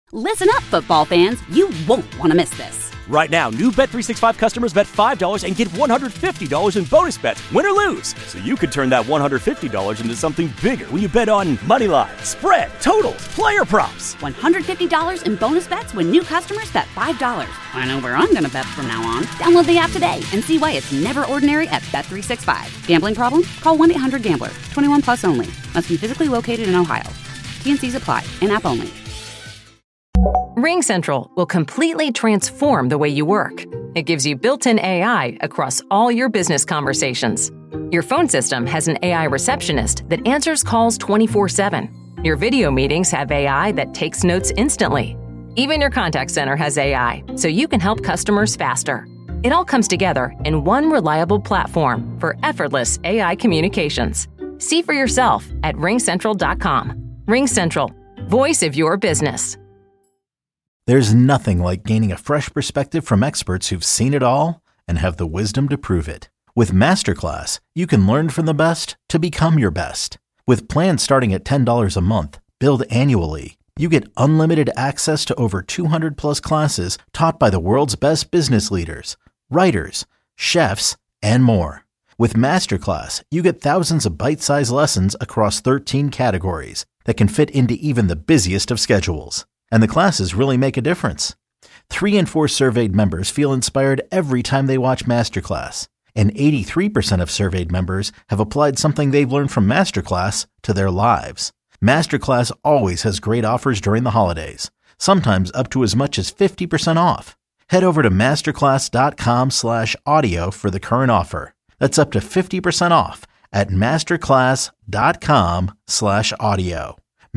Listen up, football fans. You won't want to miss this. Right now, new Bet365 customers bet $5 and get $150 in bonus bets, win or lose. So you could turn that $150 into something bigger when you bet on money line, spread, totals, player props. $150 in bonus bets when new customers bet $5. I know where I'm going to bet from now on. Download the app today and see why it's never ordinary at Bet365. Gambling problem? Call 1-800-GAMBLER. 21 plus only. Must be physically located in Ohio. T&Cs apply. In-app only. RingCentral will completely transform the way you work. It gives you built-in AI across all your business conversations. Your phone system has an AI receptionist that answers calls 24/7. Your video meetings have AI that takes notes instantly. Even your contact center has AI, so you can help customers faster. It all comes together in one reliable platform for effortless AI communications. See for yourself at ringcentral.com. RingCentral, voice of your business. There's nothing like gaining a fresh perspective from experts who've seen it all and have the wisdom to prove it. With Masterclass, you can learn from the best to become your best. With plans starting at $10 a month, billed annually, you get unlimited access to over 200 plus classes taught by the world's best business leaders, writers, chefs, and more. With Masterclass, you get thousands of bite-sized lessons across 13 categories that can fit into even the busiest of schedules. And the classes really make a difference. 3 in 4 surveyed members feel inspired every time they watch Masterclass. And 83% of surveyed members have applied something they've learned from Masterclass to their lives. Masterclass always has great offers during the holidays, sometimes up to as much as 50% off. Head over to masterclass.com/audio for the current offer. That's up to 50% off at masterclass.com/audio.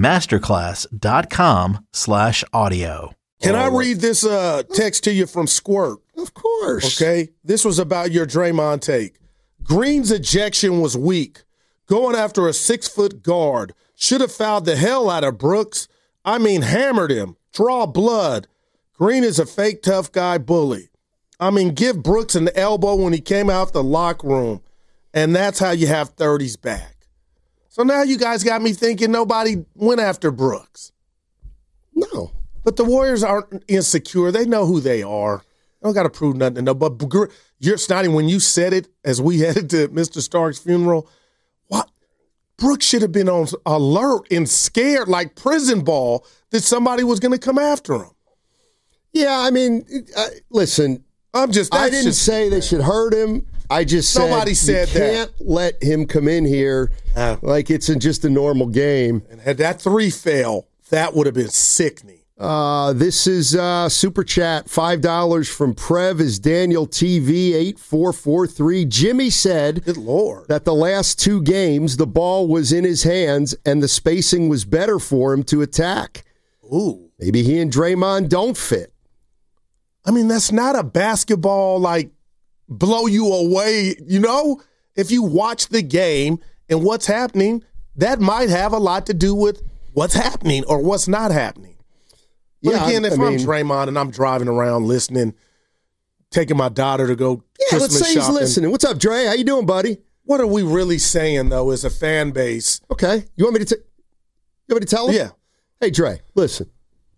masterclass.com/audio. Can I read this text to you from Squirt? Of course. Okay. This was about your Draymond take. Green's ejection was weak. Going after a 6-foot guard. Should have fouled the hell out of Brooks. I mean, hammered him. Draw blood. Green is a fake tough guy bully. I mean, give Brooks an elbow when he came out the locker room. And that's how you have 30s back. So now you guys got me thinking nobody went after Brooks. No. But the Warriors aren't insecure. They know who they are. They don't got to prove nothing to know. But you're Snotty, when you said it as we headed to Mr. Stark's funeral, what? Brooks should have been on alert and scared like prison ball that somebody was going to come after him. Yeah, I mean, listen, I didn't say they should hurt him. I just said nobody said you can't let him come in here like it's just a normal game. And had that 3 fail, that would have been sickening. This is Super Chat, $5 from Prev is Daniel TV 8443. Jimmy said Good Lord. that the last 2 games, the ball was in his hands and the spacing was better for him to attack. Ooh. Maybe he and Draymond don't fit. I mean, that's not a basketball, like, blow you away, you know? If you watch the game and what's happening, that might have a lot to do with what's happening or what's not happening. But again, if I'm Draymond and I'm driving around listening, taking my daughter to go Christmas let's say shopping. he's listening. What's up, Dre? How you doing, buddy? What are we really saying, though, as a fan base? Okay. You want me to tell him? Yeah. Hey, Dre, listen.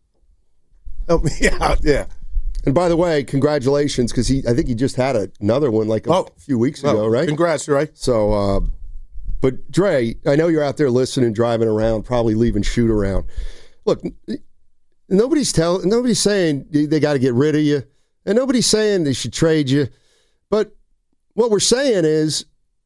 Oh, yeah. And by the way, congratulations, because I think he just had another one like a few weeks ago, right? Congrats, Dre. So, but Dre, I know you're out there listening, driving around, probably leaving shoot around. Look, nobody's saying they got to get rid of you, and nobody's saying they should trade you. But what we're saying is,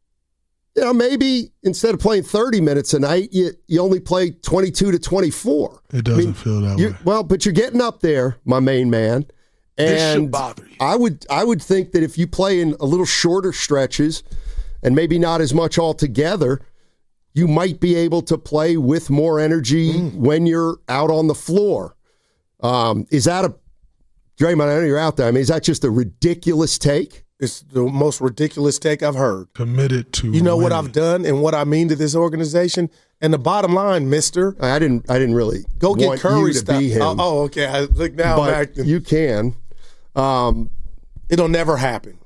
maybe instead of playing 30 minutes a night, you only play 22 to 24. It doesn't feel that way. Well, but you're getting up there, my main man. And this should bother you. I would think that if you play in a little shorter stretches and maybe not as much altogether, you might be able to play with more energy when you're out on the floor. Is that Draymond, I know you're out there. I mean, is that just a ridiculous take? It's the most ridiculous take I've heard. Committed to You know winning. what I've done and what I mean to this organization? And the bottom line, mister. I didn't really go get want Curry you to stuff. be him. Oh, okay. I look now. But I'm acting. you can. It'll never happen.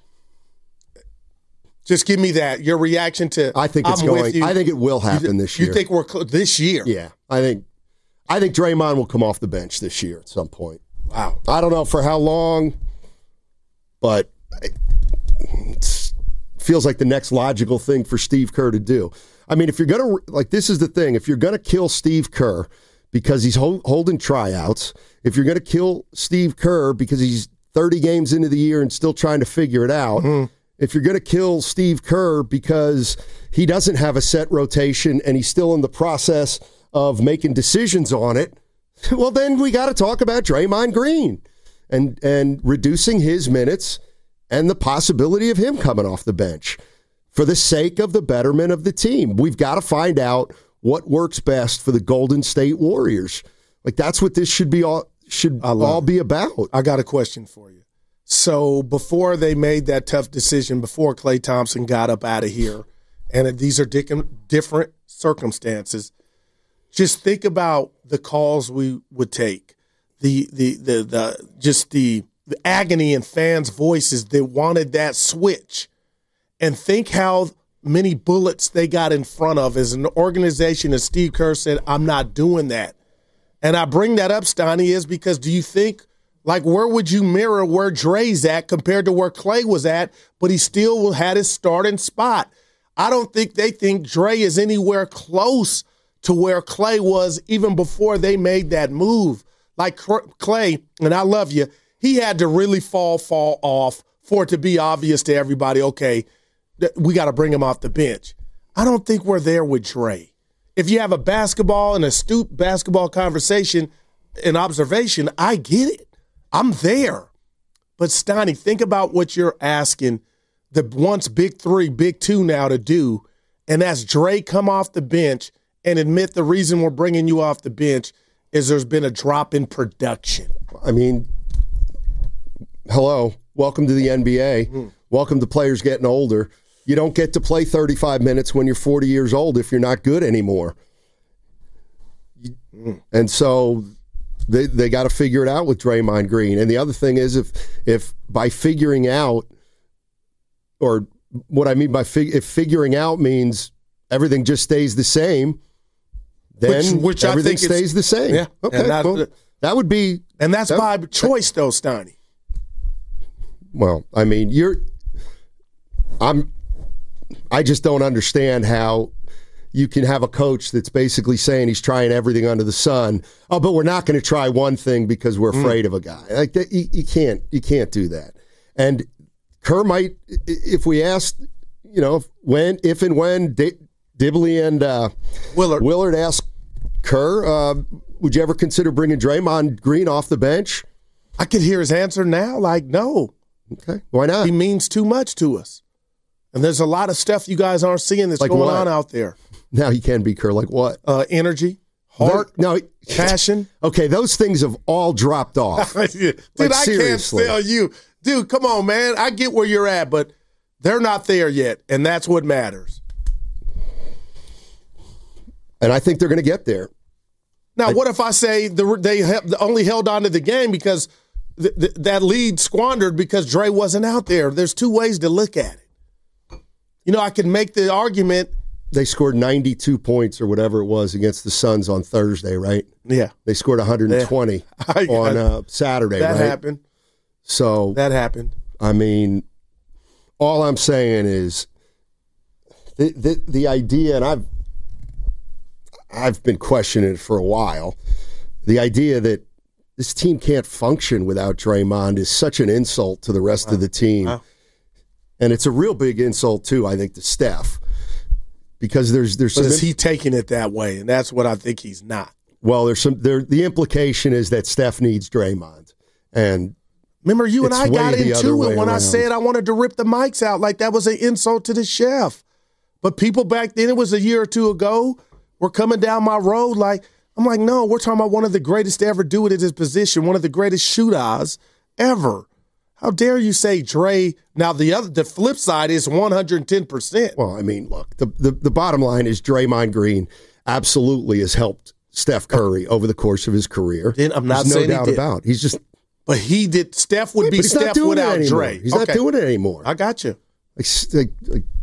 Just give me that. Your reaction to I think it's going. I think it will happen this year. You think we're this year? Yeah, I think I think Draymond will come off the bench this year at some point. Wow. I don't know for how long, but it feels like the next logical thing for Steve Kerr to do. I mean, if you're going to, like, this is the thing. If you're going to kill Steve Kerr because he's holding tryouts, if you're going to kill Steve Kerr because he's 30 games into the year and still trying to figure it out, if you're going to kill Steve Kerr because he doesn't have a set rotation and he's still in the process of making decisions on it, well, then we got to talk about Draymond Green and reducing his minutes and the possibility of him coming off the bench for the sake of the betterment of the team. We've got to find out what works best for the Golden State Warriors. Like, that's what this should all be about. I got a question for you. So before they made that tough decision, before Klay Thompson got up out of here, and these are different circumstances, just think about the calls we would take, the agony in fans' voices that wanted that switch, and think how many bullets they got in front of as an organization. As Steve Kerr said, I'm not doing that. And I bring that up, Steiny, is because do you think, like, where would you mirror where Dre's at compared to where Klay was at, but he still had his starting spot? I don't think they think Dre is anywhere close to where Klay was even before they made that move. Like Klay, and I love you, he had to really fall off for it to be obvious to everybody, okay, we got to bring him off the bench. I don't think we're there with Dre. If you have a basketball and astute basketball conversation and observation, I get it. I'm there. But Steiny, think about what you're asking the once big three, big two now to do, and that's Dre come off the bench and admit the reason we're bringing you off the bench is there's been a drop in production. I mean, hello, welcome to the NBA. Welcome to players getting older. You don't get to play 35 minutes when you're 40 years old if you're not good anymore. And so they got to figure it out with Draymond Green. And the other thing is if by figuring out, or what I mean by if figuring out means everything just stays the same, then which everything stays the same. Yeah. Okay, well, that would be... And that's by choice, though, Steiny. Well, I mean, I just don't understand how you can have a coach that's basically saying he's trying everything under the sun. Oh, but we're not going to try one thing because we're afraid of a guy. Like that, you can't do that. And Kerr might, if we asked, if and when Dibley and Willard asked Kerr, would you ever consider bringing Draymond Green off the bench? I could hear his answer now, like, no. Okay, why not? He means too much to us. And there's a lot of stuff you guys aren't seeing that's like going on out there. Now he can be Kerr. Like what? Energy, heart, passion. Okay, those things have all dropped off. Dude, like, I can't tell you. Dude, come on, man. I get where you're at, but they're not there yet, and that's what matters. And I think they're going to get there. Now, what if I say they only held on to the game because that lead squandered because Dre wasn't out there? There's two ways to look at it. I can make the argument. They scored 92 points or whatever it was against the Suns on Thursday, right? Yeah. They scored 120 on Saturday, right? That happened. So that happened. I mean, all I'm saying is the idea, and I've been questioning it for a while, the idea that this team can't function without Draymond is such an insult to the rest of the team. Wow. And it's a real big insult, too, I think, to Steph. Because there's some... But is he taking it that way? And that's what I think he's not. Well, the implication is that Steph needs Draymond. And remember, you and I got into it when I said I wanted to rip the mics out like that was an insult to the chef. But people back then, it was a year or two ago, were coming down my road like, I'm like, no, we're talking about one of the greatest to ever do it at his position, one of the greatest shooters ever. How dare you say Dre? Now, the flip side is 110%. Well, I mean, look, the bottom line is Draymond Green absolutely has helped Steph Curry over the course of his career. I'm not There's saying no doubt about. He's just... But he did. Steph would be Steph without Dre. He's not doing it anymore. I got you.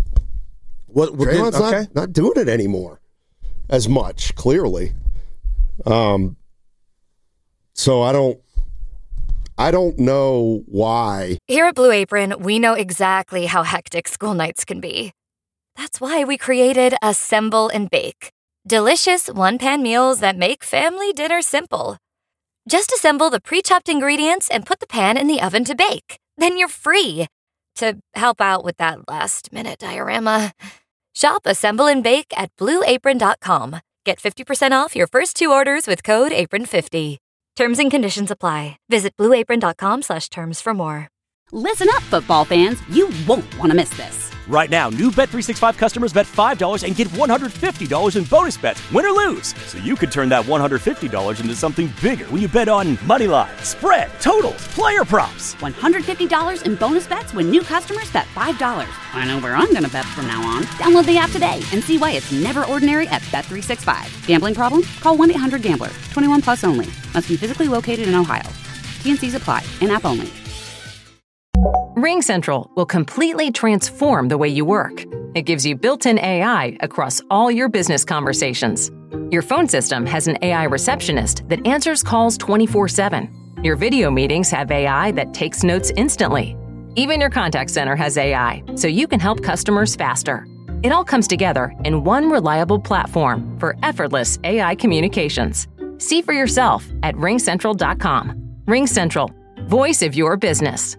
Draymond's not doing it anymore as much, clearly. So I don't know why. Here at Blue Apron, we know exactly how hectic school nights can be. That's why we created Assemble and Bake. Delicious one-pan meals that make family dinner simple. Just assemble the pre-chopped ingredients and put the pan in the oven to bake. Then you're free to help out with that last-minute diorama. Shop Assemble and Bake at BlueApron.com. Get 50% off your first 2 orders with code APRON50. Terms and conditions apply. Visit BlueApron.com/terms for more. Listen up, football fans. You won't want to miss this. Right now, new Bet365 customers bet $5 and get $150 in bonus bets, win or lose. So you could turn that $150 into something bigger when you bet on moneyline, spread, totals, player props. $150 in bonus bets when new customers bet $5. I know where I'm going to bet from now on. Download the app today and see why it's never ordinary at Bet365. Gambling problem? Call 1-800-GAMBLER. 21 plus only. Must be physically located in Ohio. T&Cs apply. In-app only. RingCentral will completely transform the way you work. It gives you built-in AI across all your business conversations. Your phone system has an AI receptionist that answers calls 24/7. Your video meetings have AI that takes notes instantly. Even your contact center has AI, so you can help customers faster. It all comes together in one reliable platform for effortless AI communications. See for yourself at RingCentral.com. RingCentral, voice of your business.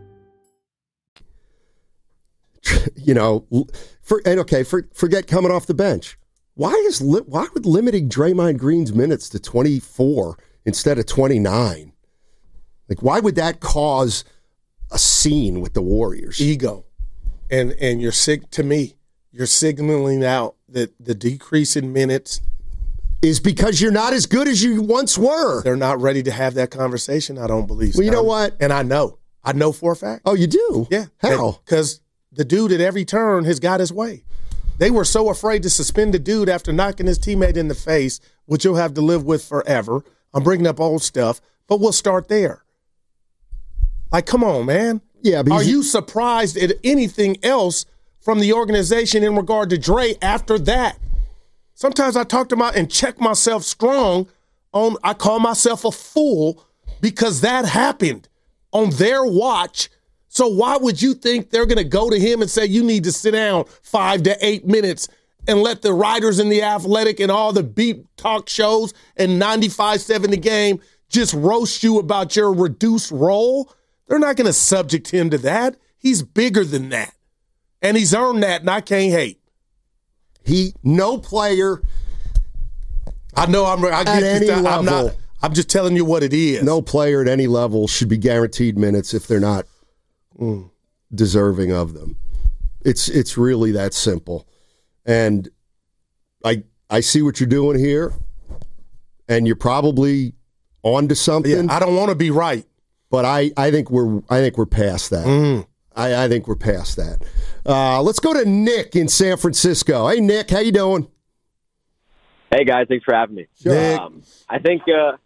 Forget coming off the bench. Why would limiting Draymond Green's minutes to 24 instead of 29? Like, why would that cause a scene with the Warriors? Ego. And you're you're signaling out that the decrease in minutes is because you're not as good as you once were. They're not ready to have that conversation, I don't believe. Well, you know what? And I know for a fact. Oh, you do? Yeah. How? Because the dude at every turn has got his way. They were so afraid to suspend the dude after knocking his teammate in the face, which you'll have to live with forever. I'm bringing up old stuff, but we'll start there. Like, come on, man. Yeah, but are you surprised at anything else from the organization in regard to Dre after that? Sometimes I talk to and check myself strong on, I call myself a fool because that happened on their watch. So why would you think they're going to go to him and say, you need to sit down 5 to 8 minutes and let the writers in The Athletic and all the beat talk shows and 95.7 The Game just roast you about your reduced role? They're not going to subject him to that. He's bigger than that. And he's earned that, and I can't hate. No player. I know I get any level. I'm just telling you what it is. No player at any level should be guaranteed minutes if they're not deserving of them. It's really that simple. And I see what you're doing here, and you're probably onto something. Yeah, I don't want to be right, but I think we're past that. I think we're past that. Let's go to Nick in San Francisco. Hey, Nick, how you doing? Hey, guys, thanks for having me. Sure. I think,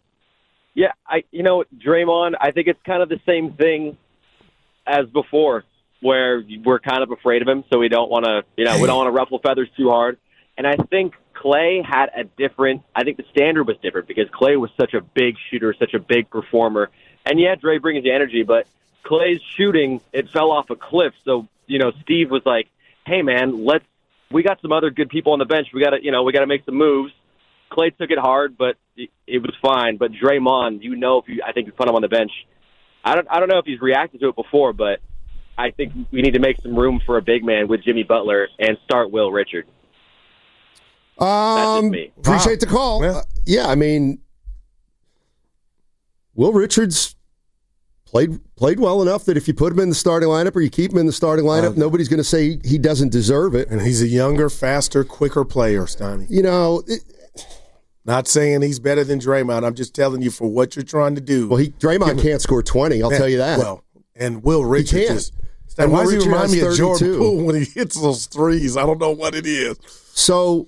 Draymond, I think it's kind of the same thing as before, where we're kind of afraid of him, so we don't want to, we don't want to ruffle feathers too hard. And I think Klay had I think the standard was different because Klay was such a big shooter, such a big performer. And yeah, Dre brings the energy, but Klay's shooting, it fell off a cliff. So, Steve was like, hey man, we got some other good people on the bench. We got to make some moves. Klay took it hard, but it was fine. But Draymond, I think you put him on the bench. I don't know if he's reacted to it before, but I think we need to make some room for a big man with Jimmy Butler and start Will Richard. That's just me. Appreciate the call. I mean, Will Richards played well enough that if you put him in the starting lineup or you keep him in the starting lineup, nobody's going to say he doesn't deserve it. And he's a younger, faster, quicker player, Steiny. Not saying he's better than Draymond. I'm just telling you for what you're trying to do. Well, Draymond can't score 20, I'll tell you that. Well, and Will Richards And why does he remind me of 32. Jordan Poole when he hits those threes? I don't know what it is. So,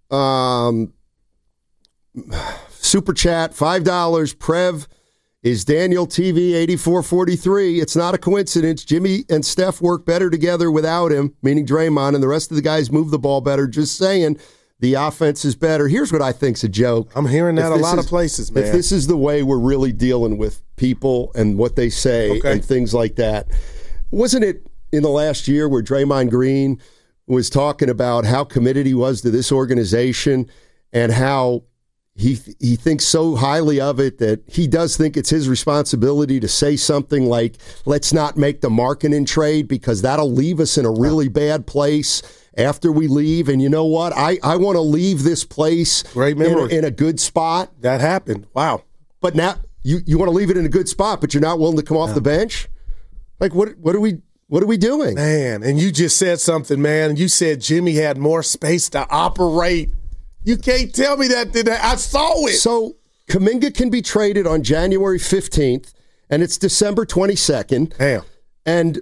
Super Chat, $5. Prev is Daniel TV 8443. It's not a coincidence. Jimmy and Steph work better together without him, meaning Draymond, and the rest of the guys move the ball better. Just saying. The offense is better. Here's what I think's a joke. I'm hearing that a lot of places, man. If this is the way we're really dealing with people and what they say and things like that, wasn't it in the last year where Draymond Green was talking about how committed he was to this organization and how he thinks so highly of it that he does think it's his responsibility to say something like, let's not make the Markkanen trade because that'll leave us in a really bad place after we leave. And you know what? I want to leave this place in a good spot. That happened. Wow. But now you want to leave it in a good spot, but you're not willing to come off the bench? Like, what are we doing? Man, and you just said something, man. You said Jimmy had more space to operate. You can't tell me that today. I saw it. So Kuminga can be traded on January 15th, and it's December 22nd. Damn. And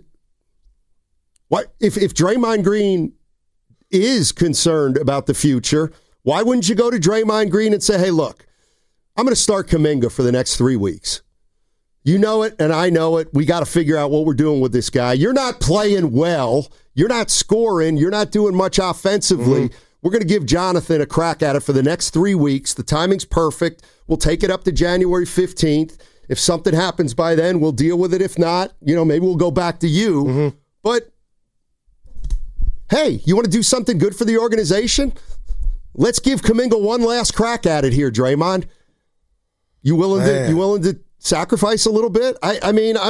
what if Draymond Green is concerned about the future, why wouldn't you go to Draymond Green and say, hey, look, I'm going to start Kuminga for the next 3 weeks. You know it, and I know it. We got to figure out what we're doing with this guy. You're not playing well. You're not scoring. You're not doing much offensively. Mm-hmm. We're going to give Jonathan a crack at it for the next 3 weeks. The timing's perfect. We'll take it up to January 15th. If something happens by then, we'll deal with it. If not, maybe we'll go back to you. Mm-hmm. But hey, you want to do something good for the organization? Let's give Kuminga one last crack at it here, Draymond. You willing to sacrifice a little bit? I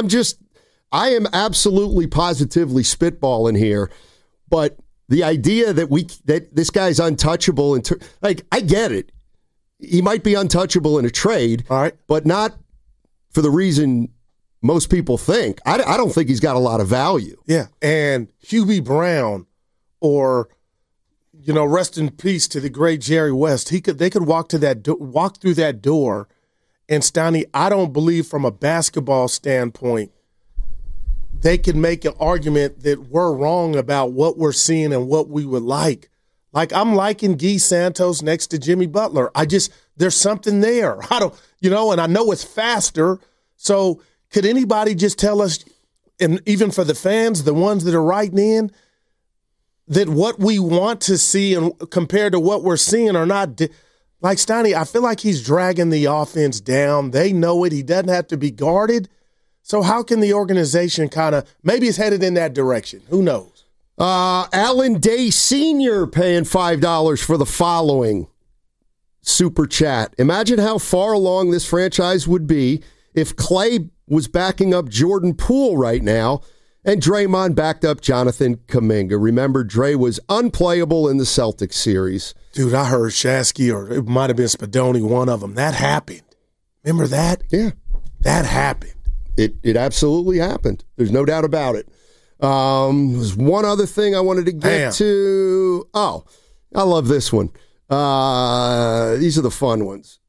am absolutely positively spitballing here, but the idea that this guy's untouchable I get it. He might be untouchable in a trade, all right, but not for the reason most people think. I don't think he's got a lot of value. Yeah, and Hubie Brown, or rest in peace to the great Jerry West. They could walk through that door, and Steiny, I don't believe from a basketball standpoint they can make an argument that we're wrong about what we're seeing and what we would like. Like, I'm liking Guy Santos next to Jimmy Butler. There's something there. And I know it's faster. So could anybody just tell us, and even for the fans, the ones that are writing in, that what we want to see and compared to what we're seeing are not like Steiny? I feel like he's dragging the offense down. They know it. He doesn't have to be guarded. So how can the organization maybe it's headed in that direction? Who knows? Alan Day Sr. paying $5 for the following super chat. Imagine how far along this franchise would be if Clay was backing up Jordan Poole right now and Draymond backed up Jonathan Kuminga. Remember, Dre was unplayable in the Celtics series. Dude, I heard Shasky, or it might have been Spadoni, one of them. That happened. Remember that? Yeah. That happened. It absolutely happened. There's no doubt about it. There's one other thing I wanted to get to. Oh, I love this one. These are the fun ones.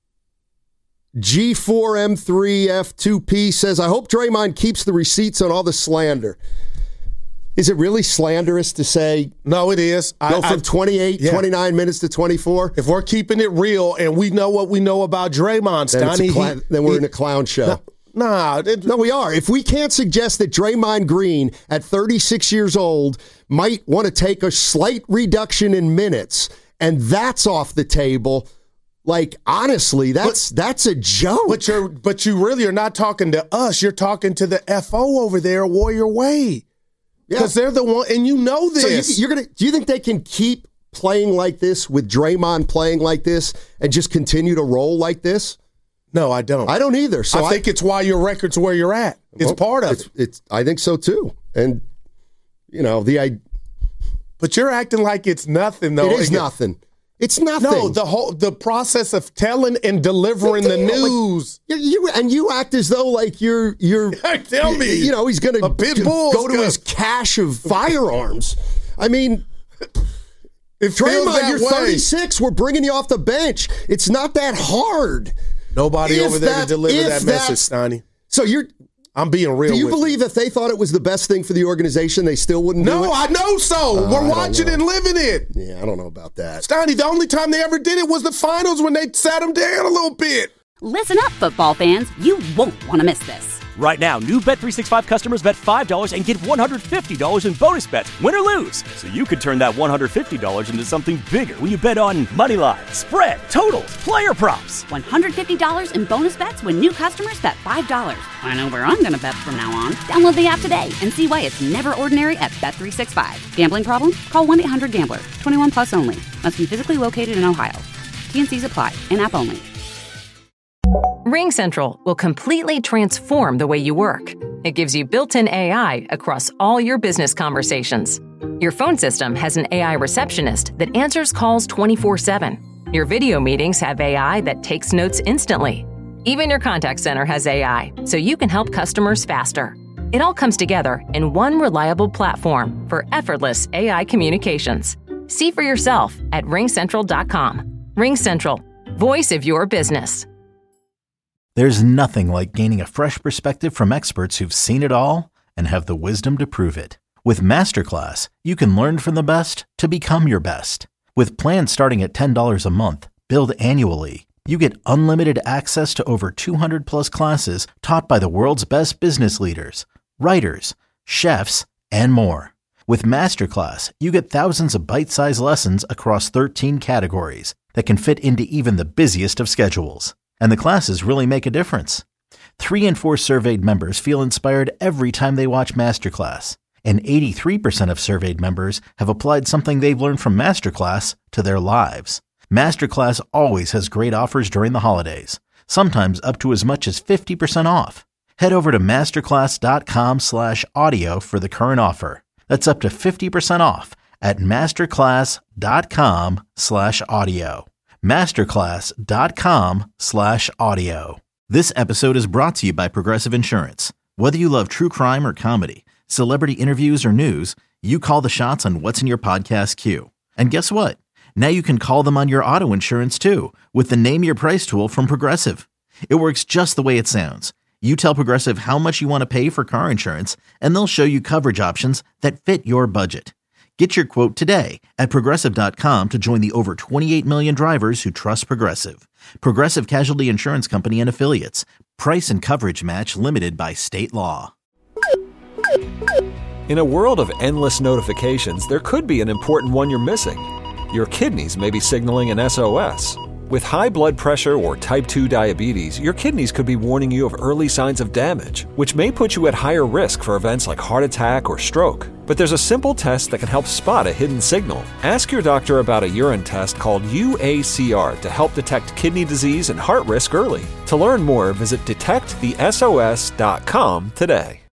G4M3F2P says, I hope Draymond keeps the receipts on all the slander. Is it really slanderous to say? No, it is. Go from 29 minutes to 24? If we're keeping it real and we know what we know about Draymond, then we're in a clown show. No, we are. If we can't suggest that Draymond Green at 36 years old might want to take a slight reduction in minutes, and that's off the table, like, honestly, that's a joke. But you really are not talking to us. You're talking to the FO over there, Warrior Way. Because they're the one, and you know this. So do you think they can keep playing like this with Draymond playing like this and just continue to roll like this? No, I don't. I don't either. So I think it's why your record's where you're at. It's part of it. I think so too. And but you're acting like it's nothing, though. It is nothing. It's nothing. No, the process of telling and delivering the news. Like, you act as though like you're tell me. He's going to go to his cache of firearms. I mean, if Draymond, you're 36, we're bringing you off the bench. It's not that hard. Nobody over there to deliver that message, Steiny. So I'm being real. Do you believe if they thought it was the best thing for the organization, they still wouldn't do it? No, I know so. We're watching and living it. Yeah, I don't know about that. Steiny, the only time they ever did it was the finals when they sat them down a little bit. Listen up, football fans. You won't want to miss this. Right now, new Bet365 customers bet $5 and get $150 in bonus bets, win or lose. So you could turn that $150 into something bigger when you bet on moneyline, spread, totals, player props. $150 in bonus bets when new customers bet $5. I know where I'm going to bet from now on. Download the app today and see why it's never ordinary at Bet365. Gambling problem? Call 1-800-GAMBLER. 21 plus only. Must be physically located in Ohio. T&Cs apply. In-app only. RingCentral will completely transform the way you work. It gives you built-in AI across all your business conversations. Your phone system has an AI receptionist that answers calls 24/7. Your video meetings have AI that takes notes instantly. Even your contact center has AI, so you can help customers faster. It all comes together in one reliable platform for effortless AI communications. See for yourself at ringcentral.com. RingCentral, voice of your business. There's nothing like gaining a fresh perspective from experts who've seen it all and have the wisdom to prove it. With Masterclass, you can learn from the best to become your best. With plans starting at $10 a month, billed annually, you get unlimited access to over 200 plus classes taught by the world's best business leaders, writers, chefs, and more. With Masterclass, you get thousands of bite-sized lessons across 13 categories that can fit into even the busiest of schedules. And the classes really make a difference. 3 in 4 surveyed members feel inspired every time they watch Masterclass. And 83% of surveyed members have applied something they've learned from Masterclass to their lives. Masterclass always has great offers during the holidays, sometimes up to as much as 50% off. Head over to masterclass.com/audio for the current offer. That's up to 50% off at masterclass.com/audio. masterclass.com/audio. This episode is brought to you by Progressive Insurance. Whether you love true crime or comedy, celebrity interviews or news, you call the shots on what's in your podcast queue. And guess what? Now you can call them on your auto insurance too with the Name Your Price tool from Progressive. It works just the way it sounds. You tell Progressive how much you want to pay for car insurance, and they'll show you coverage options that fit your budget. Get your quote today at Progressive.com to join the over 28 million drivers who trust Progressive. Progressive Casualty Insurance Company and Affiliates. Price and coverage match limited by state law. In a world of endless notifications, there could be an important one you're missing. Your kidneys may be signaling an SOS. With high blood pressure or type 2 diabetes, your kidneys could be warning you of early signs of damage, which may put you at higher risk for events like heart attack or stroke. But there's a simple test that can help spot a hidden signal. Ask your doctor about a urine test called UACR to help detect kidney disease and heart risk early. To learn more, visit detectthesos.com today.